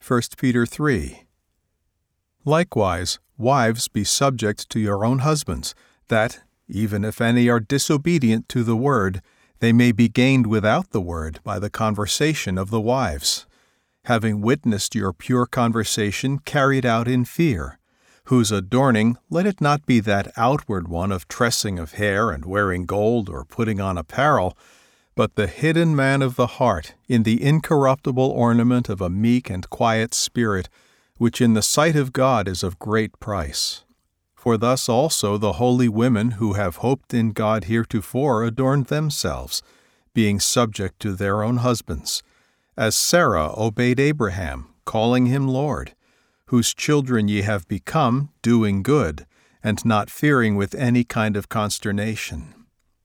1 Peter 3. Likewise, wives, be subject to your own husbands, that, even if any are disobedient to the word, they may be gained without the word by the conversation of the wives, having witnessed your pure conversation carried out in fear, whose adorning let it not be that outward one of tressing of hair and wearing gold or putting on apparel, but the hidden man of the heart in the incorruptible ornament of a meek and quiet spirit, which in the sight of God is of great price. For thus also the holy women who have hoped in God heretofore adorned themselves, being subject to their own husbands, as Sarah obeyed Abraham, calling him Lord, whose children ye have become, doing good, and not fearing with any kind of consternation.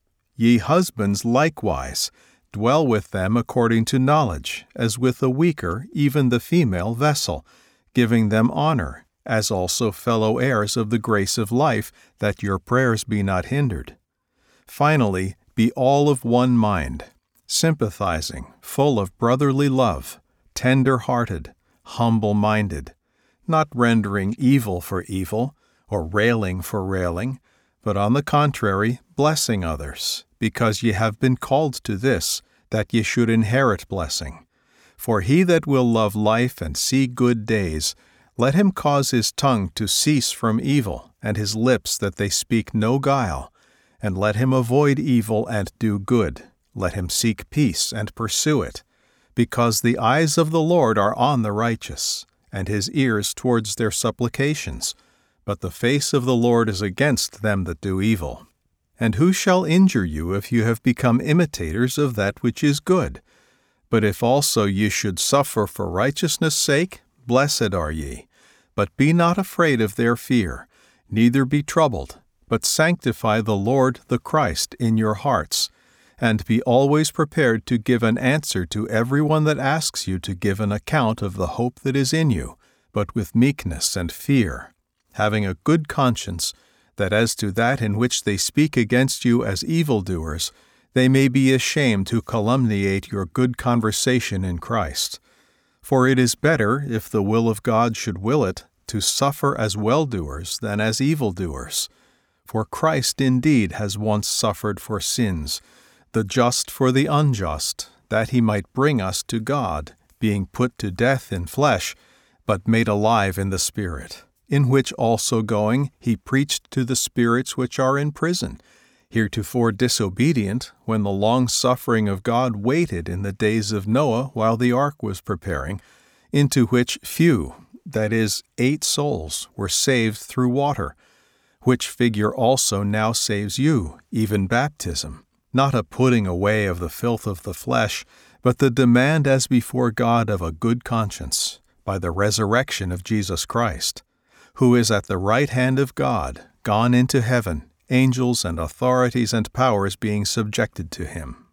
Ye husbands likewise, dwell with them according to knowledge, as with a weaker, even the female vessel, giving them honor, as also fellow heirs of the grace of life, that your prayers be not hindered. Finally, be all of one mind, sympathizing, full of brotherly love, tender-hearted, humble-minded, not rendering evil for evil, or railing for railing, but on the contrary, blessing others, because ye have been called to this, that ye should inherit blessing. For he that will love life and see good days, let him cause his tongue to cease from evil, and his lips that they speak no guile. And let him avoid evil and do good. Let him seek peace and pursue it. Because the eyes of the Lord are on the righteous, and his ears towards their supplications. But the face of the Lord is against them that do evil. And who shall injure you if you have become imitators of that which is good? But if also ye should suffer for righteousness' sake, blessed are ye. But be not afraid of their fear, neither be troubled, but sanctify the Lord the Christ in your hearts, and be always prepared to give an answer to every one that asks you to give an account of the hope that is in you, but with meekness and fear, having a good conscience, that as to that in which they speak against you as evildoers, they may be ashamed to calumniate your good conversation in Christ. For it is better, if the will of God should will it, to suffer as well-doers than as evildoers. For Christ indeed has once suffered for sins, the just for the unjust, that he might bring us to God, being put to death in flesh, but made alive in the Spirit, in which also going he preached to the spirits which are in prison, heretofore disobedient, when the long-suffering of God waited in the days of Noah while the ark was preparing, into which few, that is, 8 souls, were saved through water, which figure also now saves you, even baptism, not a putting away of the filth of the flesh, but the demand as before God of a good conscience, by the resurrection of Jesus Christ, who is at the right hand of God, gone into heaven, angels and authorities and powers being subjected to him.